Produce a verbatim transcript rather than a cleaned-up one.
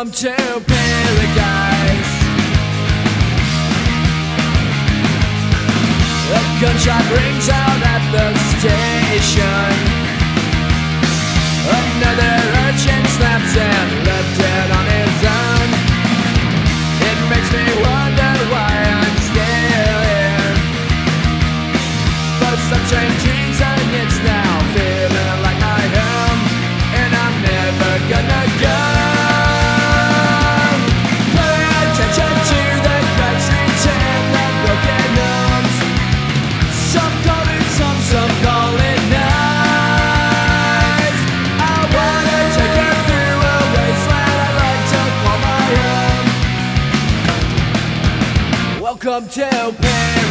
Welcome to paradise. A gunshot rings out at the station. Another urchin snaps and left dead on his own. It makes me wonder why I'm still here. For some strange reason it's now feeling like my home, and I'm never gonna go. Pay attention to the countries and the broken homes. Some call it some, some call it night. I wanna take you through a wasteland I like to call my own. Welcome to paradise.